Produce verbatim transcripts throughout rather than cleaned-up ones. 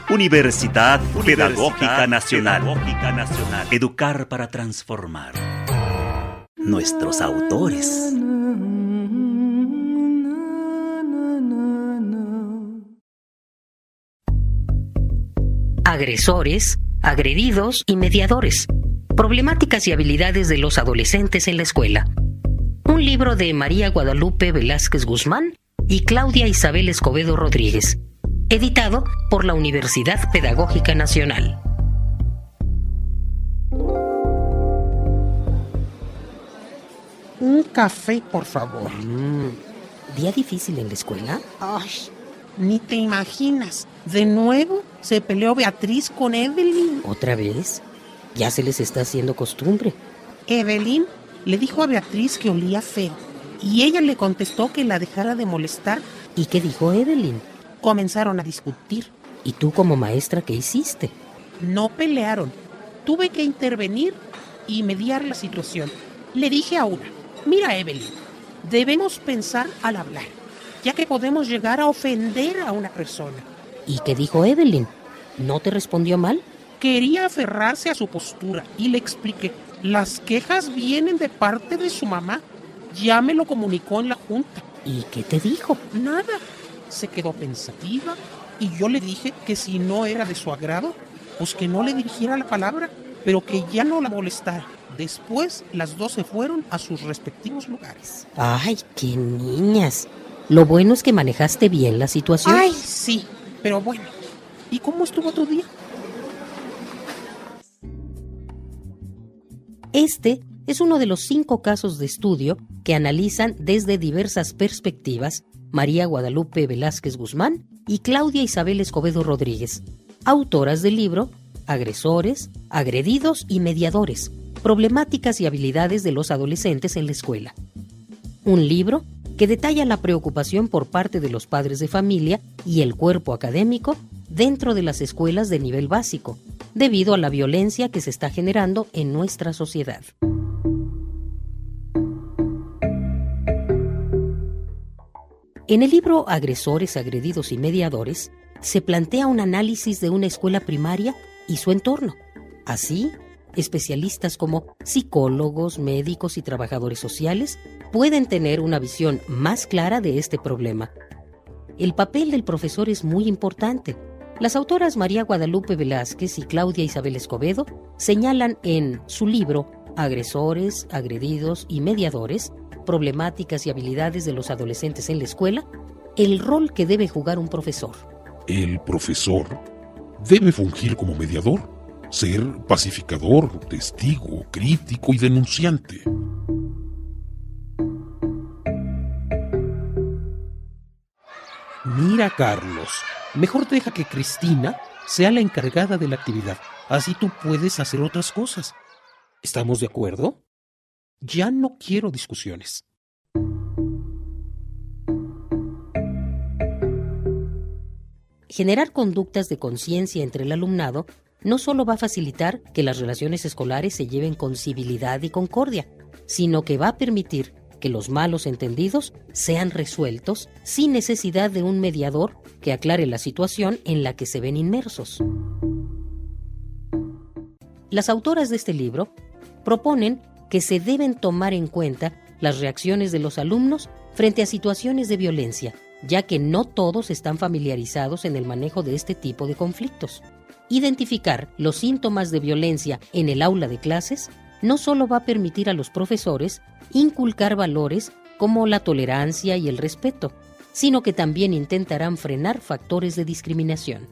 Universidad, Universidad Pedagógica Nacional. Pedagógica Nacional. Educar para transformar. Nuestros autores. Agresores, agredidos y mediadores. Problemáticas y habilidades de los adolescentes en la escuela. Un libro de María Guadalupe Velázquez Guzmán y Claudia Isabel Escobedo Rodríguez. Editado por la Universidad Pedagógica Nacional. Un café, por favor. Mm, ¿Día difícil en la escuela? Ay, ni te imaginas. De nuevo se peleó Beatriz con Evelyn. ¿Otra vez? Ya se les está haciendo costumbre. Evelyn le dijo a Beatriz que olía feo y ella le contestó que la dejara de molestar. ¿Y qué dijo Evelyn? Comenzaron a discutir. ¿Y tú como maestra qué hiciste? No pelearon. Tuve que intervenir y mediar la situación. Le dije a una: mira, Evelyn, debemos pensar al hablar, ya que podemos llegar a ofender a una persona. ¿Y qué dijo Evelyn? ¿No te respondió mal? Quería aferrarse a su postura y le expliqué: las quejas vienen de parte de su mamá. Ya me lo comunicó en la junta. ¿Y qué te dijo? Nada. Se quedó pensativa y yo le dije que si no era de su agrado, pues que no le dirigiera la palabra, pero que ya no la molestara. Después las dos se fueron a sus respectivos lugares. ¡Ay, qué niñas! Lo bueno es que manejaste bien la situación. ¡Ay, sí! Pero bueno, ¿y cómo estuvo tu día? Este es uno de los cinco casos de estudio que analizan desde diversas perspectivas María Guadalupe Velázquez Guzmán y Claudia Isabel Escobedo Rodríguez, autoras del libro Agresores, agredidos y mediadores, problemáticas y habilidades de los adolescentes en la escuela. Un libro que detalla la preocupación por parte de los padres de familia y el cuerpo académico dentro de las escuelas de nivel básico, debido a la violencia que se está generando en nuestra sociedad. En el libro Agresores, agredidos y mediadores, se plantea un análisis de una escuela primaria y su entorno. Así, especialistas como psicólogos, médicos y trabajadores sociales pueden tener una visión más clara de este problema. El papel del profesor es muy importante. Las autoras María Guadalupe Velázquez y Claudia Isabel Escobedo señalan en su libro Agresores, agredidos y mediadores, problemáticas y habilidades de los adolescentes en la escuela, el rol que debe jugar un profesor. El profesor debe fungir como mediador, ser pacificador, testigo, crítico y denunciante. Mira, Carlos, mejor deja que Cristina sea la encargada de la actividad. Así tú puedes hacer otras cosas. ¿Estamos de acuerdo? Ya no quiero discusiones. Generar conductas de conciencia entre el alumnado no solo va a facilitar que las relaciones escolares se lleven con civilidad y concordia, sino que va a permitir que los malos entendidos sean resueltos sin necesidad de un mediador que aclare la situación en la que se ven inmersos. Las autoras de este libro proponen que se deben tomar en cuenta las reacciones de los alumnos frente a situaciones de violencia, ya que no todos están familiarizados en el manejo de este tipo de conflictos. Identificar los síntomas de violencia en el aula de clases no solo va a permitir a los profesores inculcar valores como la tolerancia y el respeto, sino que también intentarán frenar factores de discriminación.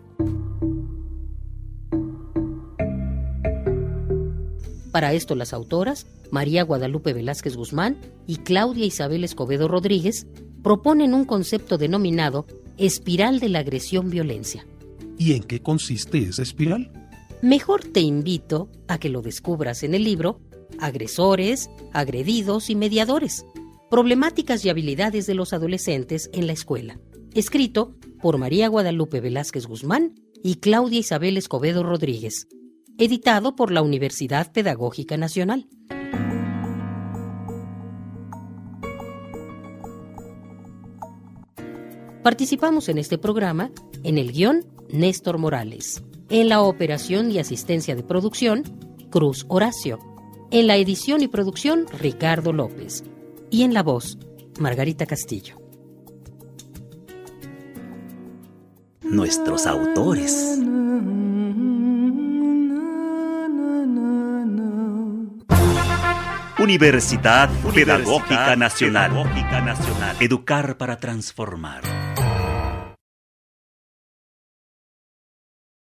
Para esto, las autoras María Guadalupe Velázquez Guzmán y Claudia Isabel Escobedo Rodríguez proponen un concepto denominado espiral de la agresión-violencia. ¿Y en qué consiste esa espiral? Mejor te invito a que lo descubras en el libro Agresores, agredidos y mediadores, problemáticas y habilidades de los adolescentes en la escuela, escrito por María Guadalupe Velázquez Guzmán y Claudia Isabel Escobedo Rodríguez, editado por la Universidad Pedagógica Nacional. Participamos en este programa en el guión Néstor Morales. En la operación y asistencia de producción, Cruz Horacio. En la edición y producción, Ricardo López. Y en la voz, Margarita Castillo. Nuestros autores. Universidad Pedagógica Nacional. Educar para transformar.